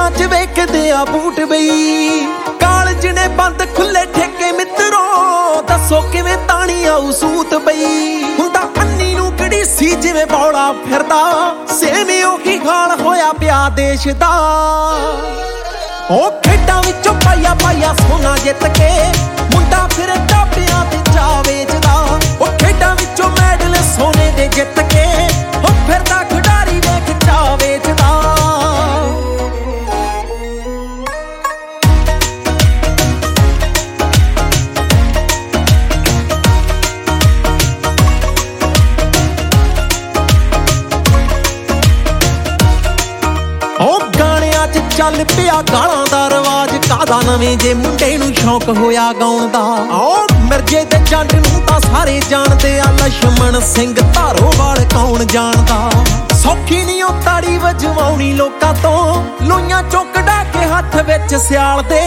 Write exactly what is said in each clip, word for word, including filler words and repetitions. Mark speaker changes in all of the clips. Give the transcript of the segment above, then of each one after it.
Speaker 1: ਗਲੀਆਂ ਚ ਵੇਖਦੇ ਆ ਬੂਟ ਬਈ, ਕਾਲਜ ਨੇ ਬੰਦ ਖੁੱਲੇ ਠੇਕੇ ਮਿੱਤਰੋ, ਦੱਸੋ ਕਿਵੇਂ ਤਾਣੀ ਆਊ ਸੂਤ ਬਈ। ਹੁੰਦਾ ਅੰਨੀ ਨੂੰ ਕਿਹੜੀ ਸੀ ਜਿਵੇਂ ਬੌਲਾ ਫਿਰਦਾ, ਸੇਮ ਉਹੀ ਹਾਲ ਹੋਇਆ ਪਿਆ ਦੇਸ਼ ਦਾ। ਉਹ ਖੇਡਾਂ ਵਿੱਚੋਂ ਪਾਇਆ ਪਾਇਆ ਸੋਨਾ ਜਿੱਤ ਕੇ, ਮੁੰਡਾ ਫਿਰ ਢਾਬਿਆਂ ਤੇ ਚਾ ਵੇਚਦਾ। ਉਹ ਖੇਡਾਂ ਵਿੱਚੋਂ ਮੈਡਲ ਸੋਨੇ ਦੇ ਜਿੱਤ ਕੇ, ਉਹ ਫਿਰਦਾ ਖਿਡਾਰੀ ਵੇਖ ਚਾ ਵੇਚਦਾ। ਚੱਲ ਪਿਆ ਗਾਲਾਂ ਦਾ ਰਵਾਜ, ਕਾਦਾ ਨਵੇਂ ਜੇ ਮੁੰਡੇ ਨੂੰ ਸ਼ੌਕ ਹੋਇਆ ਗਾਉਣ ਦਾ। ਓ ਮਿਰਜੇ ਤੇ ਜੰਡ ਨੂੰ ਤਾਂ ਸਾਰੇ ਜਾਣਦੇ ਆ, ਲਛਮਣ ਸਿੰਘ ਧਾਰੋਵਾਲ ਕੌਣ ਜਾਣਦਾ। ਸੌਖੀ ਨੀ ਉਹ ਤਾੜੀ ਵਜਵਾਉਣੀ ਲੋਕਾਂ ਤੋਂ, ਲੋਈਆਂ ਚੋਂ ਕਢਾ ਕੇ ਹੱਥ ਵਿੱਚ ਸਿਆਲ ਦੇ।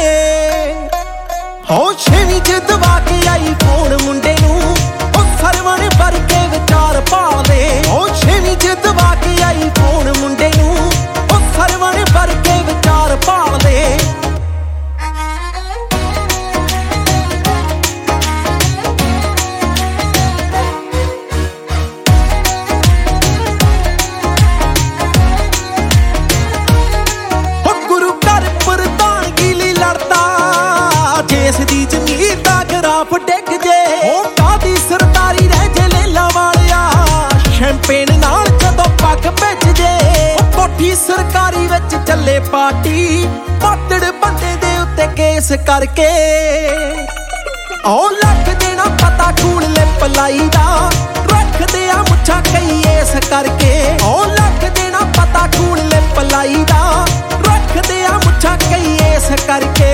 Speaker 1: ਹੋ ਛੇਵੀਂ ਚ ਦਵਾ ਕੇ ਆਈ ਫੋਨ ਮੁੰਡੇ ਨੂੰ, ਉਹ ਸਰਵਣ ਭਰ ਕੇ ਵਿਚਾਰ ਭਾਲਦੇ। ਹੋ ਛੇਵੀਂ ਚ ਦਵਾ ਕੇ ਆਈ ਫੋਨ ਮੁੰਡੇ ਨੂੰ, ਉਹ ਸਰਵਣ ਭਰ ਕੇ ਵਿਚਾਰ ਭਾਲਦੇ। ਉਹ ਗੁਰੂ ਘਰ ਪ੍ਰਧਾਨਗੀ ਲਈ ਲੜਦਾ, ਜਿਸ ਦੀ ਜ਼ਮੀਰ ਦਾ ਗਰਾਫ ਡਿੱਗ ਜੇ। ਉਹ ਕਾਦੀ ਸਰਦਾਰੀ ਰਹਿ ਜੇ ਲੇਲਾ ਵਾਲਿਆ, ਸ਼ੈਂਪੇਨ ਨਾਲ ਜਦੋਂ ਪੱਗ ਭਿੱਜ ਜੇ। ਕੋਠੀ ਸਰਕਾਰੀ ਵਿੱਚ ਚੱਲੇ ਪਾਰਟੀ, ਪਾਤੜ ਬੰਦੇ ਦੇ ਉੱਤੇ ਕੇਸ ਕਰਕੇ। ਉਹ ਲੱਗ ਦੇਣਾ ਪਤਾ ਖੂਨ ਲਿਪ ਲਾਈ ਦਾ, ਰੱਖਦੇ ਆ ਮੁੱਛਾਂ ਕਈ ਇਸ ਕਰਕੇ। ਉਹ ਲੱਗ ਦੇਣਾ ਪਤਾ ਖੂਨ ਲਿਪ ਲਾਈ ਦਾ, ਰੱਖਦੇ ਆ ਮੁੱਛਾਂ ਕਈ ਇਸ ਕਰਕੇ।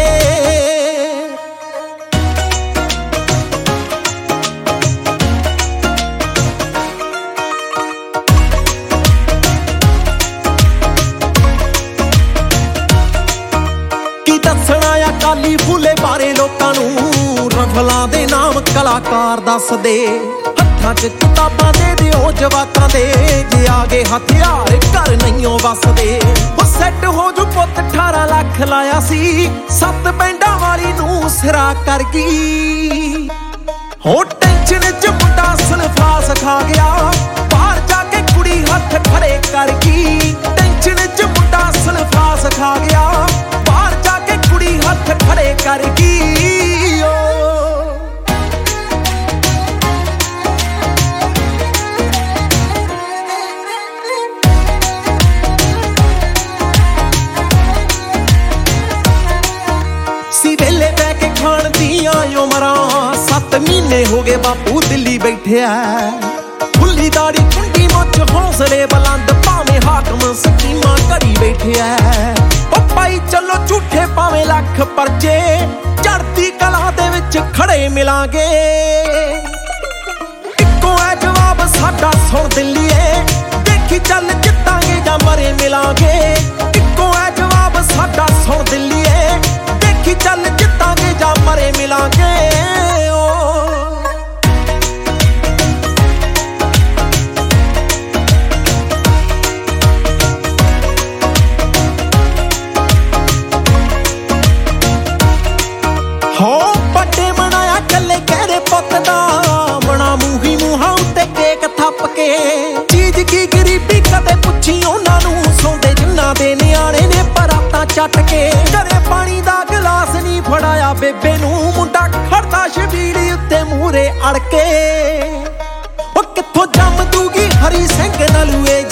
Speaker 1: ਦੱਸਣਾ ਆ ਕਾਲੀ ਫੂਲੇ ਬਾਰੇ ਲੋਕਾਂ ਨੂੰ, ਰਫਲਾਂ ਦੇ ਨਾਮ ਕਲਾਕਾਰ ਦੱਸਦੇ। ਹੱਥਾਂ 'ਚ ਕਿਤਾਬਾਂ ਦੇ ਦਿਓ ਜਵਾਕਾਂ ਦੇ, ਜੇ ਆ ਗਏ ਹਥਿਆਰ ਘਰ ਨਹੀਂਓ ਵੱਸਦੇ। ਉਹ ਸੈੱਟ ਹੋ ਜੂ ਪੁੱਤ ਅਠਾਰਾਂ ਲੱਖ ਲਾਇਆ ਸੀ, ਸੱਤ ਪਿੰਡਾਂ ਵਾਲੀ ਨੂੰ ਸਿਰਾ ਕਰ ਗਈ। ਹੋ ਟੈਨਸ਼ਨ 'ਚ ਮੁੰਡਾ ਸਨਫਾਸ ਖਾ ਗਿਆ, ਬਾਹਰ ਜਾ ਕੇ ਕੁੜੀ ਹੱਥ ਖੜੇ ਕਰ ਗਈ। ਟੈਨਸ਼ਨ 'ਚ ਮੁੰਡਾ ਸਨਫਾਸ ਖਾ ਗਿਆ, ਬਾਹਰ ਜਾ ਕੇ ਕੁੜੀ ਹੱਥ ਖੜੇ ਕਰ ਗਈ। ਓ ਸੀ ਵੇਲੇ ਬਹਿ ਕੇ ਖਾਣ ਦੀਆਂ ਉਮਰਾਂ, ਸੱਤ ਮਹੀਨੇ ਹੋ ਗਏ ਬਾਪੂ ਦਿੱਲੀ ਬੈਠਿਆ। ਫੁੱਲੀ ਦਾੜੀ ਕੁੰਡੀ ਮੁੱਛ ਹੌਸਲੇ ਬੁਲੰਦ, ਭਾਵੇਂ ਹਾਕਮ ਸਕੀਮਾਂ ਘੜੀ ਬੈਠਿਆ। ਉਹ ਪਾਈ ਚੱਲੋ ਝੂਠੇ ਭਾਵੇਂ ਲੱਖ ਪਰਚੇ, ਚੜ੍ਹਦੀ ਕਲਾ ਦੇ ਵਿੱਚ ਖੜੇ ਮਿਲਾਂਗੇ। ਇੱਕੋ ਐ ਜਵਾਬ ਸਾਡਾ ਸੁਣ ਦਿੱਲੀਏ, ਦੇਖੀ ਚੱਲ ਜਿੱਤਾਂਗੇ ਜਾਂ ਮਰੇ ਮਿਲਾਂਗੇ। ਇੱਕੋ ਐ ਜਵਾਬ ਸਾਡਾ ਸੁਣ ਦਿੱਲੀਏ, ਦੇਖੀ ਚੱਲ ਜਿੱਤਾਂਗੇ ਜਾਂ ਮਰੇ ਮਿਲਾਂਗੇ। ਹੋ ਵੱਡੇ ਬਣਾਇਆ ਕੱਲੇ ਕਹਿਰੇ ਪੁੱਤ ਦਾ, ਬਣਾ ਮੂੰਹੀ ਮੂੰਹਾਂ ਉੱਤੇ ਕੇਕ ਥੱਪ ਕੇ। ਚੀਜ਼ ਕੀ ਗਰੀਬੀ ਕਦੇ ਪੁੱਛੀ ਉਹਨਾਂ ਨੂੰ, ਸੌਂਦੇ ਜਿੰਨਾਂ ਦੇ ਨਿਆਣੇ ਨੇ ਪਰਾਤਾਂ ਚੱਟ ਕੇ। ਘਰੇ ਪਾਣੀ ਦਾ ਗਲਾਸ ਨਹੀਂ ਫੜਾਇਆ ਬੇਬੇ ਨੂੰ, ਮੁੰਡਾ ਖੜਦਾ ਸ਼ਬੀਰ ਉੱਤੇ ਮੂਹਰੇ ਅੜ ਕੇ। ਉਹ ਕਿੱਥੋਂ ਜੰਮ ਦੂਗੀ ਹਰੀ ਸਿੰਘ ਨਲੂਏ